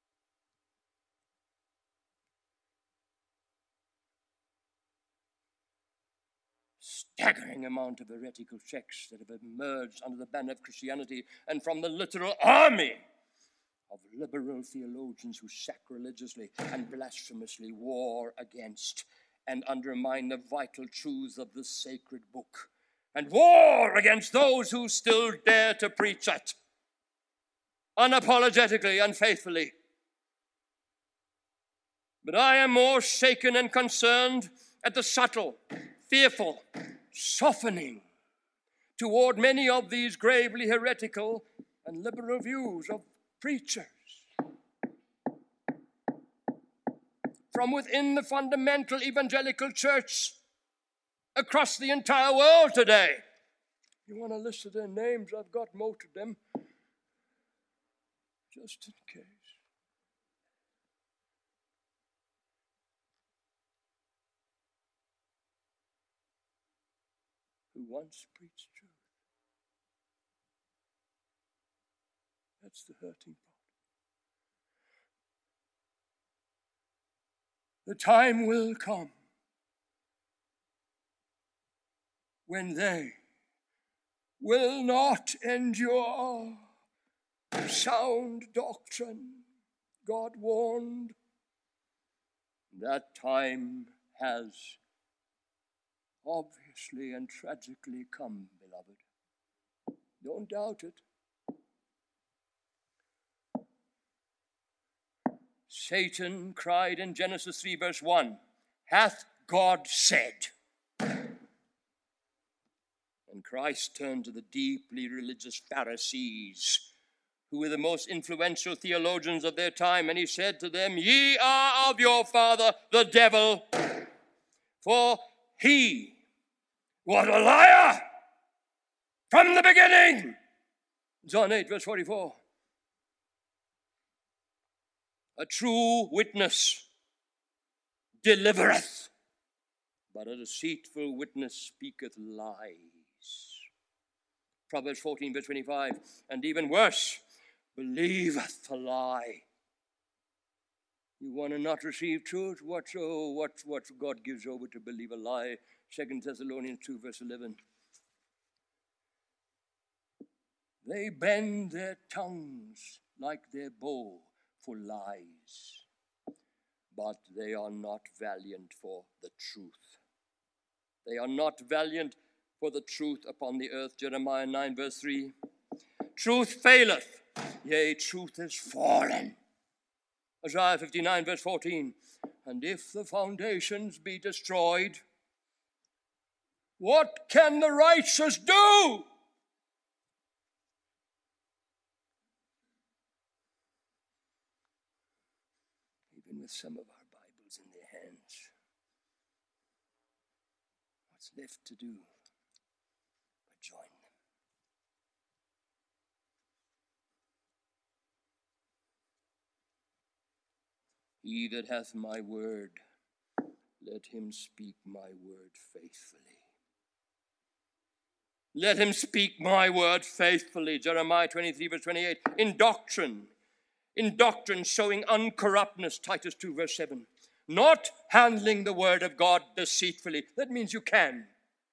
Staggering amount of heretical sects that have emerged under the banner of Christianity, and from the literal army of liberal theologians who sacrilegiously and blasphemously war against and undermine the vital truths of this sacred book, and war against those who still dare to preach it unapologetically and faithfully. But I am more shaken and concerned at the subtle, fearful softening toward many of these gravely heretical and liberal views of preachers from within the fundamental evangelical church across the entire world today. You want to list their names? I've got most of them, just in case. Who once preached truth. That's the hurting part. The time will come when they will not endure sound doctrine. God warned. That time has obviously and tragically come, beloved. Don't doubt it. Satan cried in Genesis 3 verse 1, hath God said? And Christ turned to the deeply religious Pharisees, who were the most influential theologians of their time, and he said to them, ye are of your father, the devil, For he was a liar from the beginning. John 8, verse 44. A true witness delivereth, but a deceitful witness speaketh lies. Proverbs 14, verse 25. And even worse, believeth a lie. You want to not receive truth? What God gives over to believe a lie? 2 Thessalonians 2, verse 11. They bend their tongues like their bow for lies, but they are not valiant for the truth. They are not valiant for the truth upon the earth. Jeremiah 9, verse 3. Truth faileth, yea, truth is fallen. Isaiah 59, verse 14. And if the foundations be destroyed, what can the righteous do? Even with some of our Bibles in their hands, what's left to do but join them? He that hath my word, let him speak my word faithfully. Let him speak my word faithfully. Jeremiah 23, verse 28. In doctrine showing uncorruptness. Titus 2, verse 7. Not handling the word of God deceitfully. That means you can.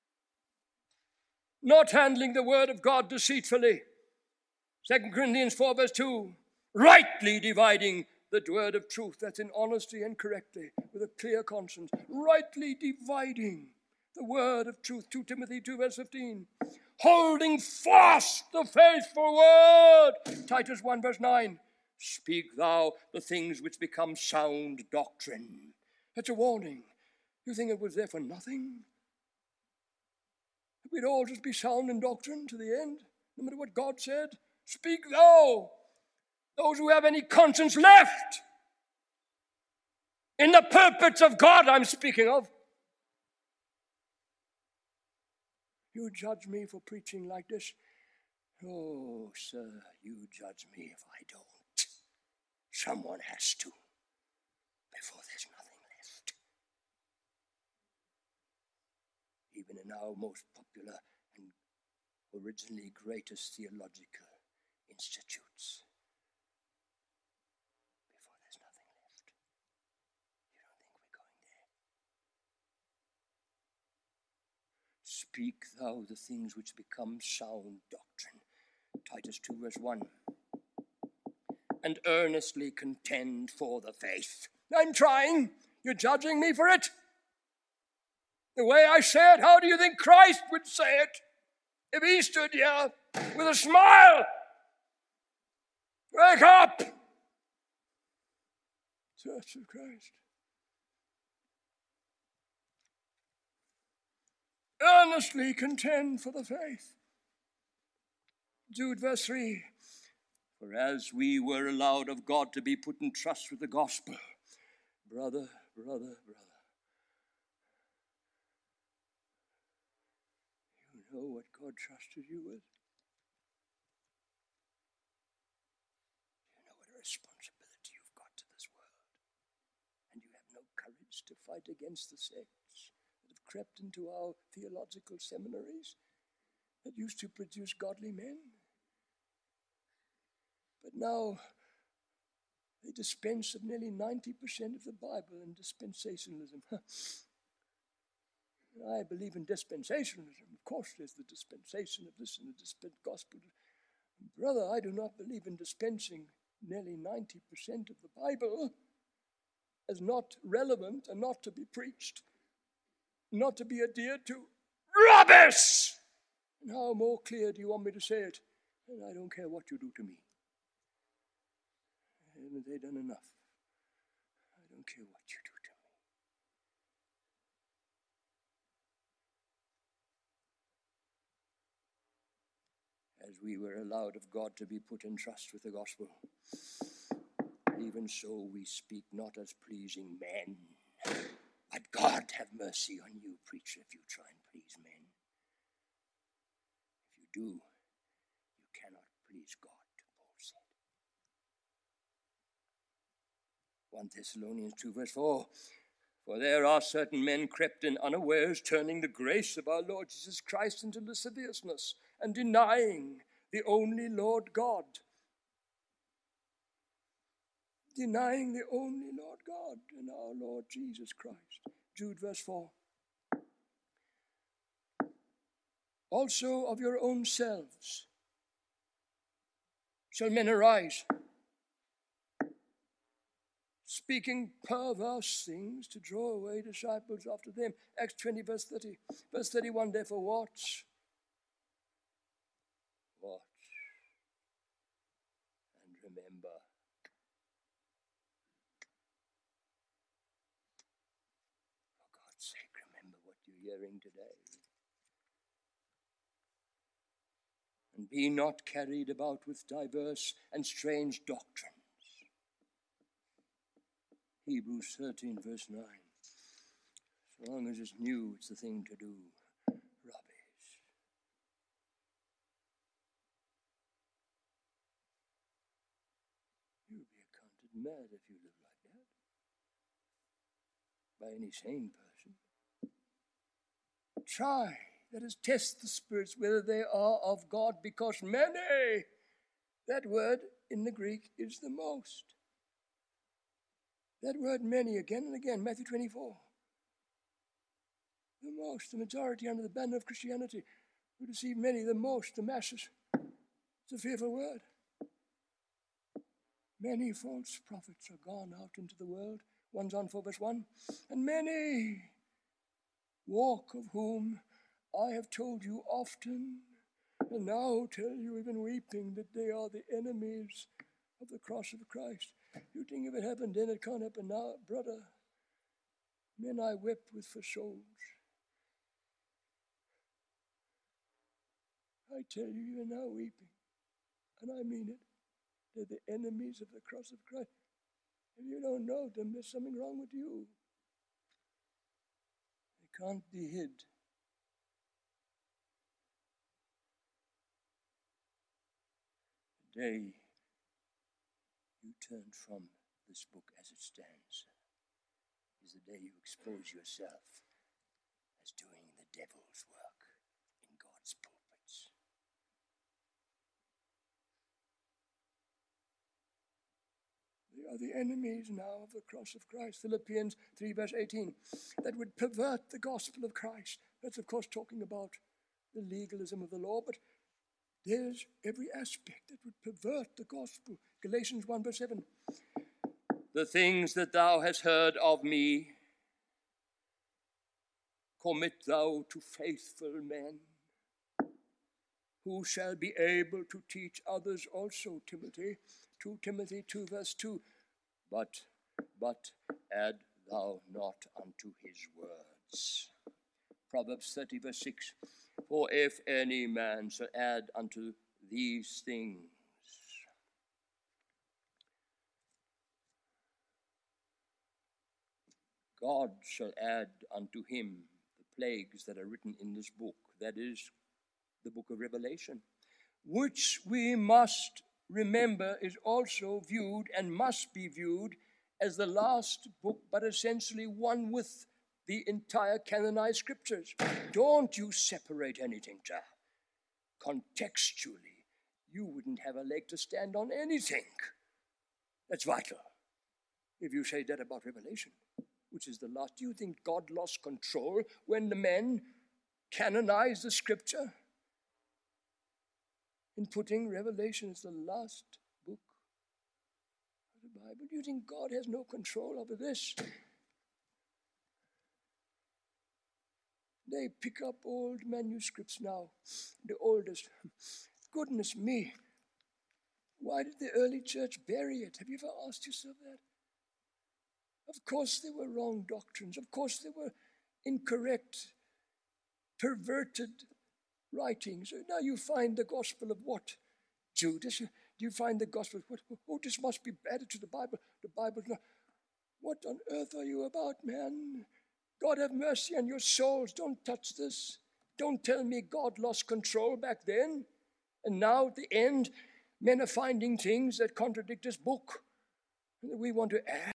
Not handling the word of God deceitfully. 2 Corinthians 4, verse 2. Rightly dividing the word of truth. That's in honesty and correctly, with a clear conscience. Rightly dividing the word of truth. 2 Timothy 2, verse 15. Holding fast the faithful word. Titus 1, verse 9. Speak thou the things which become sound doctrine. That's a warning. You think it was there for nothing? We'd all just be sound in doctrine to the end, no matter what God said. Speak thou. Those who have any conscience left. In the pulpits of God I'm speaking of. You judge me for preaching like this? Oh, sir, you judge me if I don't. Someone has to, before there's nothing left. Even in our most popular and originally greatest theological institutes, before there's nothing left. You don't think we're going there? Speak thou the things which become sound doctrine. Titus 2, verse 1. And earnestly contend for the faith. I'm trying. You're judging me for it? The way I say it, how do you think Christ would say it? If he stood here with a smile. Wake up! Church of Christ. Earnestly contend for the faith. Jude, verse 3. For as we were allowed of God to be put in trust with the gospel, brother, you know what God trusted you with? You know what a responsibility you've got to this world. And you have no courage to fight against the sects that have crept into our theological seminaries that used to produce godly men. But now they dispense of nearly 90% of the Bible in dispensationalism. I believe in dispensationalism. Of course, there's the dispensation of this and the gospel. Brother, I do not believe in dispensing nearly 90% of the Bible as not relevant and not to be preached, not to be adhered to. Rubbish! And how more clear do you want me to say it? And I don't care what you do to me. Haven't they done enough? I don't care what you do to me. As we were allowed of God to be put in trust with the gospel, even so we speak not as pleasing men, But God have mercy on you, preacher, if you try and please men. If you do, you cannot please God, Paul said. 1 Thessalonians 2 verse 4. For there are certain men crept in unawares, turning the grace of our Lord Jesus Christ into lasciviousness, and denying the only Lord God. Denying the only Lord God and our Lord Jesus Christ. Jude verse 4. Also of your own selves shall men arise, speaking perverse things to draw away disciples after them. Acts 20 verse 30. Verse 31, therefore watch. Watch. And remember. For God's sake, remember what you're hearing today. And be not carried about with diverse and strange doctrines. Hebrews 13 verse 9. As long as it's new, it's the thing to do. Rubbish. You'll be accounted mad if you live like that. By any sane person. Try, that is, test the spirits whether they are of God, because many, that word in the Greek is the most. That word many again and again, Matthew 24. The most, the majority under the banner of Christianity, who deceive many, the most, the masses. It's a fearful word. Many false prophets are gone out into the world, 1 John 4 verse 1, and many walk, of whom I have told you often, and now tell you even weeping, that they are the enemies of the cross of Christ. You think if it happened then, it can't happen now, brother. Men I wept with for souls. I tell you, even now weeping, and I mean it. They're the enemies of the cross of Christ. If you don't know them, there's something wrong with you. They can't be hid. The day you turn from this book as it stands is the day you expose yourself as doing the devil's work in God's pulpits. They are the enemies now of the cross of Christ. Philippians 3 verse 18. That would pervert the gospel of Christ. That's of course talking about the legalism of the law, but there's every aspect that would pervert the gospel. Galatians 1 verse 7. The things that thou hast heard of me, commit thou to faithful men, who shall be able to teach others also, Timothy. 2 Timothy 2 verse 2. But add thou not unto his words. Proverbs 30 verse 6. For if any man shall add unto these things, God shall add unto him the plagues that are written in this book, that is, the book of Revelation, which we must remember is also viewed and must be viewed as the last book, but essentially one with the entire canonized scriptures. Don't you separate anything, Jah. Contextually, you wouldn't have a leg to stand on anything. That's vital. If you say that about Revelation, which is the last, do you think God lost control when the men canonized the scripture in putting Revelation as the last book of the Bible? Do you think God has no control over this? They pick up old manuscripts now, the oldest. Goodness me, why did the early church bury it? Have you ever asked yourself that? Of course there were wrong doctrines. Of course there were incorrect, perverted writings. Now you find the gospel of what? Judas? Do you find the gospel of what? Oh, this must be added to the Bible. The Bible's not. What on earth are you about, man? God have mercy on your souls. Don't touch this. Don't tell me God lost control back then. And now at the end, men are finding things that contradict this book. And we want to add